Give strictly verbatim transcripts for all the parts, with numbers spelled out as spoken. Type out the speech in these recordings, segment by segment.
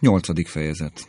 Nyolcadik fejezet.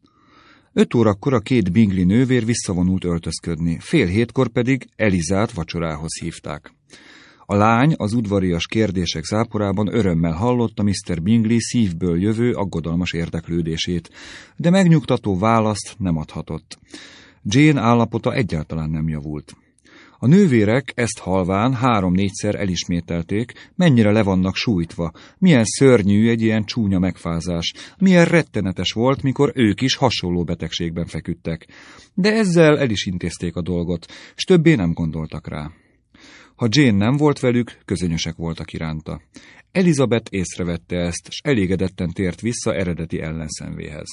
Öt órakor a két Bingley nővér visszavonult öltözködni, fél hétkor pedig Elizát vacsorához hívták. A lány az udvarias kérdések záporában örömmel hallotta miszter Bingley szívből jövő aggodalmas érdeklődését, de megnyugtató választ nem adhatott. Jane állapota egyáltalán nem javult. A nővérek ezt halván három-négyszer elismételték, mennyire le vannak sújtva, milyen szörnyű egy ilyen csúnya megfázás, milyen rettenetes volt, mikor ők is hasonló betegségben feküdtek. De ezzel el is intézték a dolgot, s többé nem gondoltak rá. Ha Jane nem volt velük, közönösek voltak iránta. Elizabeth észrevette ezt, s elégedetten tért vissza eredeti ellenszenvéhez.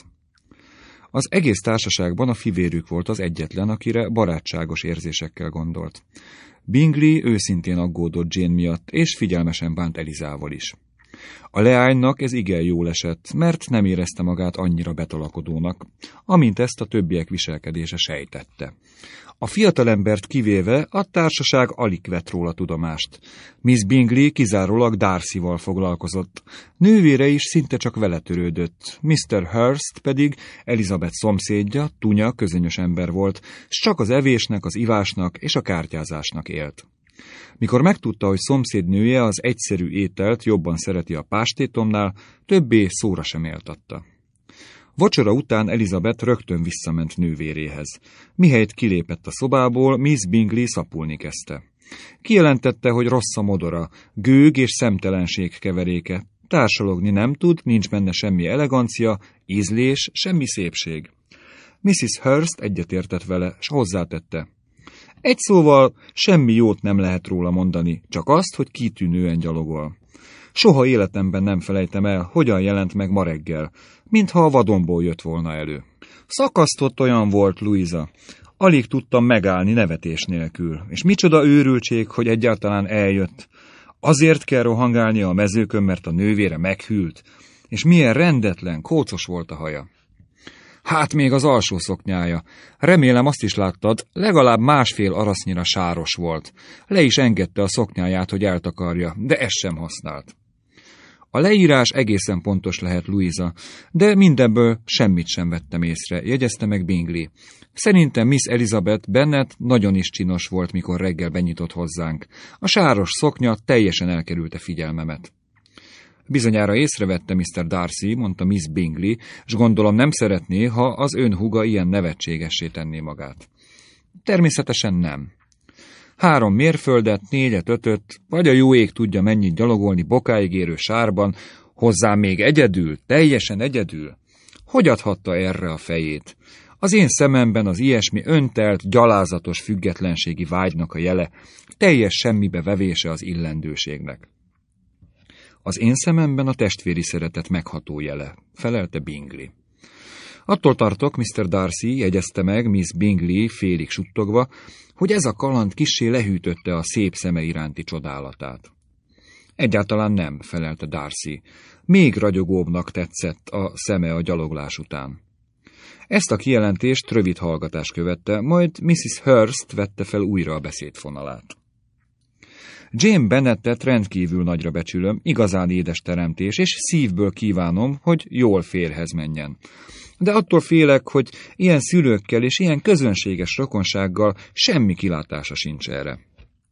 Az egész társaságban a fivérük volt az egyetlen, akire barátságos érzésekkel gondolt. Bingley őszintén aggódott Jane miatt, és figyelmesen bánt Elizával is. A leánynak ez igen jól esett, mert nem érezte magát annyira betolakodónak, amint ezt a többiek viselkedése sejtette. A fiatalembert kivéve a társaság alig vett róla tudomást. Miss Bingley kizárólag Darcyval foglalkozott. Nővére is szinte csak vele törődött. miszter Hurst pedig Elizabeth szomszédja, tunya, közönyös ember volt, s csak az evésnek, az ivásnak és a kártyázásnak élt. Mikor megtudta, hogy szomszédnője az egyszerű ételt jobban szereti a pástétomnál, többé szóra sem éltatta. Vacsora után Elizabeth rögtön visszament nővéréhez. Mihelyt kilépett a szobából, Miss Bingley szapulni kezdte. Kijelentette, hogy rossz a modora, gőg és szemtelenség keveréke. Társalogni nem tud, nincs benne semmi elegancia, ízlés, semmi szépség. missziz Hurst egyetértett vele, s hozzátette. Egy szóval semmi jót nem lehet róla mondani, csak azt, hogy kitűnően gyalogol. Soha életemben nem felejtem el, hogyan jelent meg ma reggel, mintha a vadonból jött volna elő. Szakasztott olyan volt Louisa. Alig tudtam megállni nevetés nélkül, és micsoda őrültség, hogy egyáltalán eljött. Azért kell rohangálnia a mezőkön, mert a nővére meghűlt, és milyen rendetlen, kócos volt a haja. Hát még az alsó szoknyája. Remélem azt is láttad, legalább másfél arasznyira sáros volt. Le is engedte a szoknyáját, hogy eltakarja, de ezt sem használt. A leírás egészen pontos lehet, Louisa, de mindebből semmit sem vettem észre, jegyezte meg Bingley. Szerintem Miss Elizabeth Bennet nagyon is csinos volt, mikor reggel benyitott hozzánk. A sáros szoknya teljesen elkerülte figyelmemet. Bizonyára észrevette miszter Darcy, mondta Miss Bingley, s gondolom nem szeretné, ha az ön húga ilyen nevetségessé tenné magát. Természetesen nem. Három mérföldet, négyet, ötöt, vagy a jó ég tudja mennyit gyalogolni bokáig érő sárban, hozzá még egyedül, teljesen egyedül. Hogy adhatta erre a fejét? Az én szememben az ilyesmi öntelt, gyalázatos függetlenségi vágynak a jele, teljes semmibe vevése az illendőségnek. Az én szememben a testvéri szeretet megható jele, felelte Bingley. Attól tartok, miszter Darcy, jegyezte meg Miss Bingley félig suttogva, hogy ez a kaland kissé lehűtötte a szép szeme iránti csodálatát. Egyáltalán nem, felelte Darcy. Még ragyogóbbnak tetszett a szeme a gyaloglás után. Ezt a kijelentést rövid hallgatás követte, majd missziz Hurst vette fel újra a beszédfonalát. Jane Bennettet rendkívül nagyra becsülöm, igazán édes teremtés, és szívből kívánom, hogy jól férhez menjen. De attól félek, hogy ilyen szülőkkel és ilyen közönséges rokonsággal semmi kilátása sincs erre.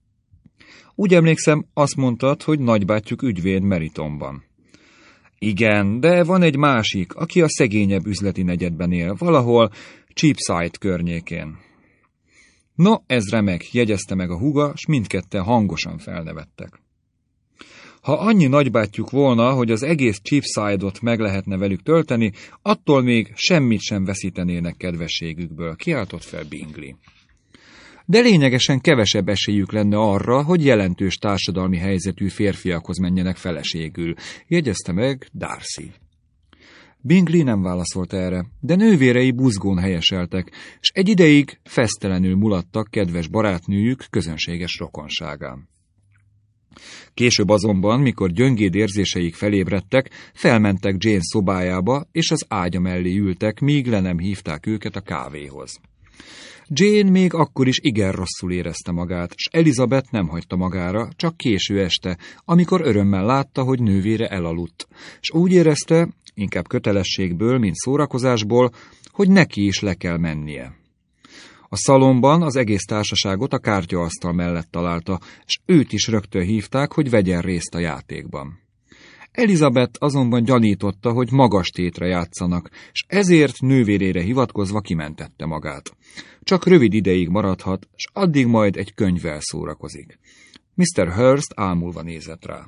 Úgy emlékszem, azt mondtad, hogy nagybátyjuk ügyvéd Meritonban. Igen, de van egy másik, aki a szegényebb üzleti negyedben él, valahol Cheapside környékén. No, ez remek, jegyezte meg a húga, s mindketten hangosan felnevettek. Ha annyi nagybátyjuk volna, hogy az egész Cheapside-ot meg lehetne velük tölteni, attól még semmit sem veszítenének kedvességükből, kiáltott fel Bingley. De lényegesen kevesebb esélyük lenne arra, hogy jelentős társadalmi helyzetű férfiakhoz menjenek feleségül, jegyezte meg Darcy. Bingley nem válaszolt erre, de nővérei buzgón helyeseltek, s egy ideig fesztelenül mulattak kedves barátnőjük közönséges rokonságán. Később azonban, mikor gyöngéd érzéseik felébredtek, felmentek Jane szobájába, és az ágya mellé ültek, míg le nem hívták őket a kávéhoz. Jane még akkor is igen rosszul érezte magát, s Elizabeth nem hagyta magára, csak késő este, amikor örömmel látta, hogy nővére elaludt, s úgy érezte, inkább kötelességből, mint szórakozásból, hogy neki is le kell mennie. A szalonban az egész társaságot a kártyaasztal mellett találta, és őt is rögtön hívták, hogy vegyen részt a játékban. Elizabeth azonban gyanította, hogy magas tétre játszanak, és ezért nővérére hivatkozva kimentette magát. Csak rövid ideig maradhat, és addig majd egy könyvvel szórakozik. miszter Hurst ámulva nézett rá.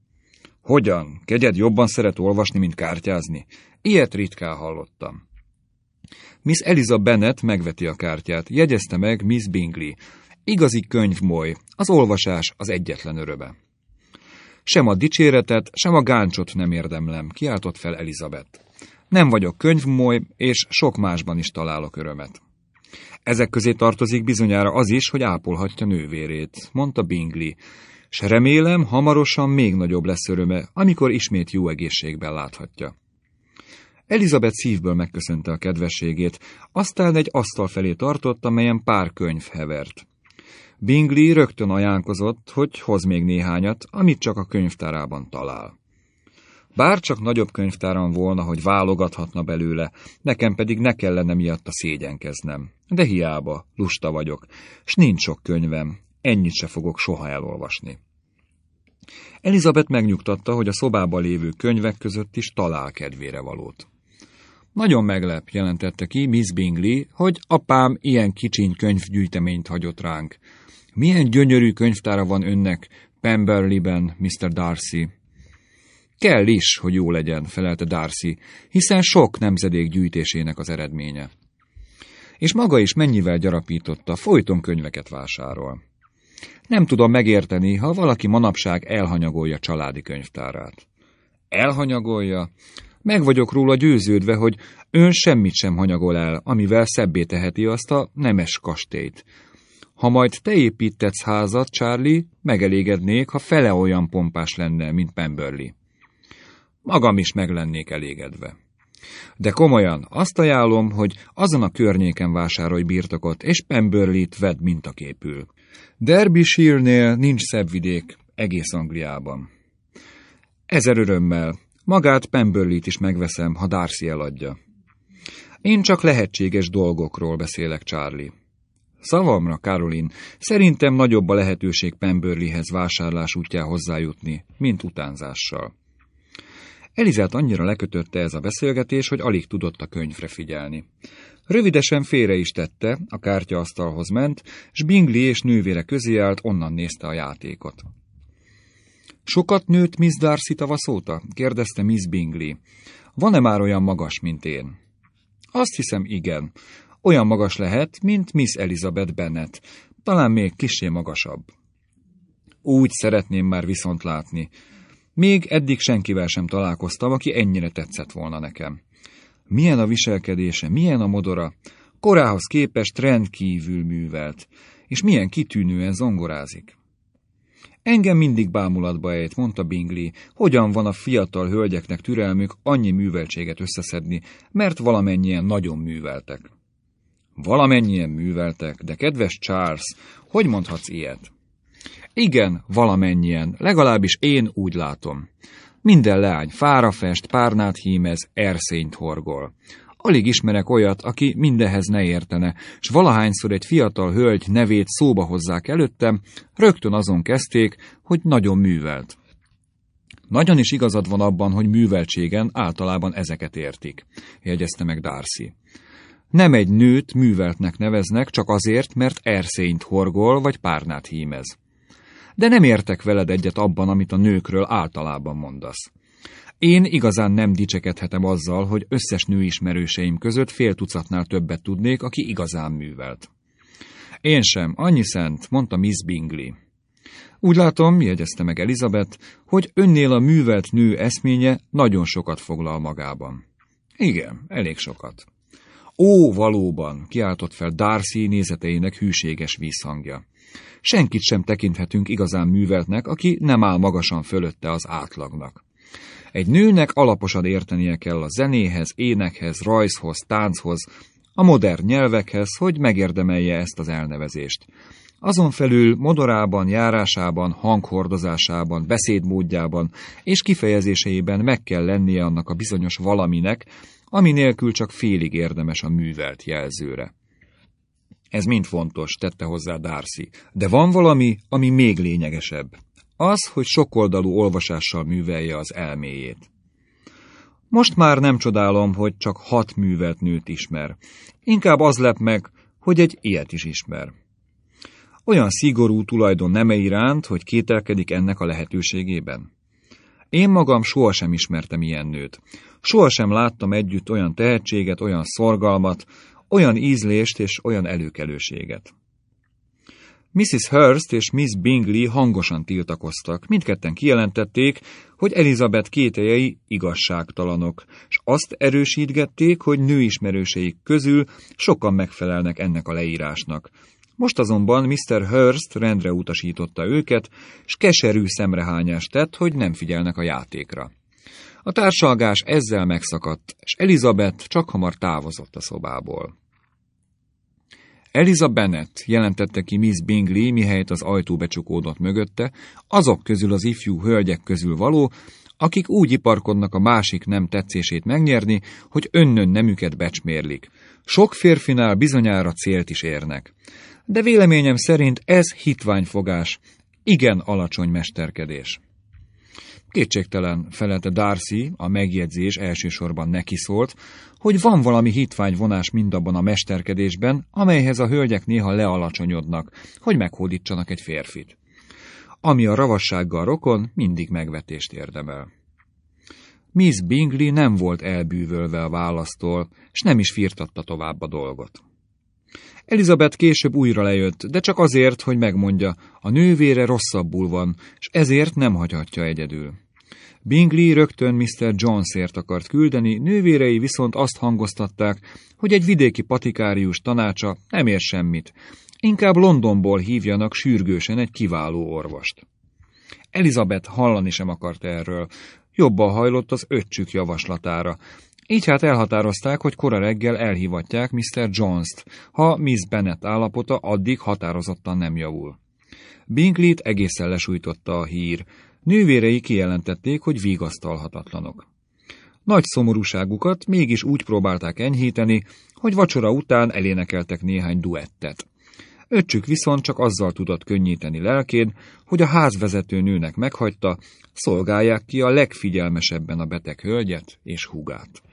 Hogyan? Kegyed jobban szeret olvasni, mint kártyázni? Ilyet ritkán hallottam. Miss Eliza Bennet megveti a kártyát, jegyezte meg Miss Bingley. Igazi könyvmoly, az olvasás az egyetlen öröme. Sem a dicséretet, sem a gáncsot nem érdemlem, kiáltott fel Elizabeth. Nem vagyok könyvmoly, és sok másban is találok örömet. Ezek közé tartozik bizonyára az is, hogy ápolhatja nővérét, mondta Bingley, s remélem, hamarosan még nagyobb lesz öröme, amikor ismét jó egészségben láthatja. Elizabeth szívből megköszönte a kedvességét, aztán egy asztal felé tartott, amelyen pár könyv hevert. Bingley rögtön ajánlkozott, hogy hoz még néhányat, amit csak a könyvtárában talál. Bár csak nagyobb könyvtáram volna, hogy válogathatna belőle, nekem pedig ne kellene miatta szégyenkeznem. De hiába, lusta vagyok, s nincs sok könyvem, ennyit se fogok soha elolvasni. Elizabeth megnyugtatta, hogy a szobában lévő könyvek között is talál kedvére valót. Nagyon meglep, jelentette ki Miss Bingley, hogy apám ilyen kicsiny könyvgyűjteményt hagyott ránk. Milyen gyönyörű könyvtára van önnek Pemberley-ben, miszter Darcy? Kell is, hogy jó legyen, felelte Darcy, hiszen sok nemzedék gyűjtésének az eredménye. És maga is mennyivel gyarapította, folyton könyveket vásárol. Nem tudom megérteni, ha valaki manapság elhanyagolja családi könyvtárát. Elhanyagolja? Meg vagyok róla győződve, hogy ön semmit sem hanyagol el, amivel szebbé teheti azt a nemes kastélyt. Ha majd te építetsz házat, Charlie, megelégednék, ha fele olyan pompás lenne, mint Pemberley. Magam is meg lennék elégedve. De komolyan, azt ajánlom, hogy azon a környéken vásárolj birtokot, és Pemberley-t vedd mintaképül. Derbyshire-nél nincs szebb vidék egész Angliában. Ezer örömmel, magát Pemberley-t is megveszem, ha Darcy eladja. Én csak lehetséges dolgokról beszélek, Charlie. Szavamra, Caroline, szerintem nagyobb a lehetőség Pemberleyhez vásárlás útján hozzájutni, mint utánzással. Elizát annyira lekötötte ez a beszélgetés, hogy alig tudott a könyvre figyelni. Rövidesen félre is tette, a kártyaasztalhoz ment, s Bingley és nővére közé állt, onnan nézte a játékot. Sokat nőtt Miss Darcy tavaszóta? Kérdezte Miss Bingley. Van-e már olyan magas, mint én? Azt hiszem, igen. Olyan magas lehet, mint Miss Elizabeth Bennet. Talán még kissé magasabb. Úgy szeretném már viszont látni. Még eddig senkivel sem találkoztam, aki ennyire tetszett volna nekem. Milyen a viselkedése, milyen a modora, korához képest rendkívül művelt, és milyen kitűnően zongorázik. Engem mindig bámulatba ejt, mondta Bingley, hogyan van a fiatal hölgyeknek türelmük annyi műveltséget összeszedni, mert valamennyien nagyon műveltek. Valamennyien műveltek, de kedves Charles, hogy mondhatsz ilyet? Igen, valamennyien, legalábbis én úgy látom. Minden leány fára fest, párnát hímez, erszényt horgol. Alig ismerek olyat, aki mindenhez ne értene, s valahányszor egy fiatal hölgy nevét szóba hozzák előttem, rögtön azon kezdték, hogy nagyon művelt. Nagyon is igazad van abban, hogy műveltségen általában ezeket értik, jegyezte meg Darcy. Nem egy nőt műveltnek neveznek csak azért, mert erszényt horgol vagy párnát hímez. De nem értek veled egyet abban, amit a nőkről általában mondasz. Én igazán nem dicsekedhetem azzal, hogy összes nőismerőseim között fél tucatnál többet tudnék, aki igazán művelt. Én sem, annyi szent, mondta Miss Bingley. Úgy látom, jegyezte meg Elizabeth, hogy önnél a művelt nő eszménye nagyon sokat foglal magában. Igen, elég sokat. Ó, valóban, kiáltott fel Darcy nézeteinek hűséges vízhangja. Senkit sem tekinthetünk igazán műveltnek, aki nem áll magasan fölötte az átlagnak. Egy nőnek alaposan értenie kell a zenéhez, énekhez, rajzhoz, tánchoz, a modern nyelvekhez, hogy megérdemelje ezt az elnevezést. Azon felül modorában, járásában, hanghordozásában, beszédmódjában és kifejezéseiben meg kell lennie annak a bizonyos valaminek, ami nélkül csak félig érdemes a művelt jelzőre. Ez mind fontos, tette hozzá Darcy. De van valami, ami még lényegesebb. Az, hogy sokoldalú olvasással művelje az elméjét. Most már nem csodálom, hogy csak hat művelt nőt ismer. Inkább az lep meg, hogy egy ilyet is ismer. Olyan szigorú tulajdon neme iránt, hogy kételkedik ennek a lehetőségében. Én magam sohasem ismertem ilyen nőt. Sohasem láttam együtt olyan tehetséget, olyan szorgalmat, olyan ízlést és olyan előkelőséget. missziz Hurst és Miss Bingley hangosan tiltakoztak, mindketten kijelentették, hogy Elizabeth kételyei igazságtalanok, és azt erősítgették, hogy nőismerőseik közül sokan megfelelnek ennek a leírásnak. Most azonban miszter Hurst rendre utasította őket, s keserű szemrehányást tett, hogy nem figyelnek a játékra. A társalgás ezzel megszakadt, és Elizabeth csak hamar távozott a szobából. Eliza Bennet, jelentette ki Miss Bingley, mihelyt az ajtó becsukódott mögötte, azok közül az ifjú hölgyek közül való, akik úgy iparkodnak a másik nem tetszését megnyerni, hogy önnön nemüket becsmérlik. Sok férfinál bizonyára célt is érnek. De véleményem szerint ez hitványfogás, igen alacsony mesterkedés. Kétségtelen, felelte Darcy, a megjegyzés elsősorban neki szólt, hogy van valami hitványvonás mindabban a mesterkedésben, amelyhez a hölgyek néha lealacsonyodnak, hogy meghódítsanak egy férfit. Ami a ravassággal rokon, mindig megvetést érdemel. Miss Bingley nem volt elbűvölve a választól, s nem is firtatta tovább a dolgot. Elizabeth később újra lejött, de csak azért, hogy megmondja, a nővére rosszabbul van, és ezért nem hagyhatja egyedül. Bingley rögtön miszter Jonesért akart küldeni, nővérei viszont azt hangoztatták, hogy egy vidéki patikárius tanácsa nem ér semmit, inkább Londonból hívjanak sürgősen egy kiváló orvost. Elizabeth hallani sem akart erről, jobban hajlott az öccsük javaslatára. Így hát elhatározták, hogy kora reggel elhívatják miszter Jones-t, ha Miss Bennet állapota addig határozottan nem javul. Bingleyt egészen lesújtotta a hír. Nővérei kijelentették, hogy vigasztalhatatlanok. Nagy szomorúságukat mégis úgy próbálták enyhíteni, hogy vacsora után elénekeltek néhány duettet. Öccsük viszont csak azzal tudott könnyíteni lelkén, hogy a házvezető nőnek meghagyta, szolgálják ki a legfigyelmesebben a beteg hölgyet és húgát.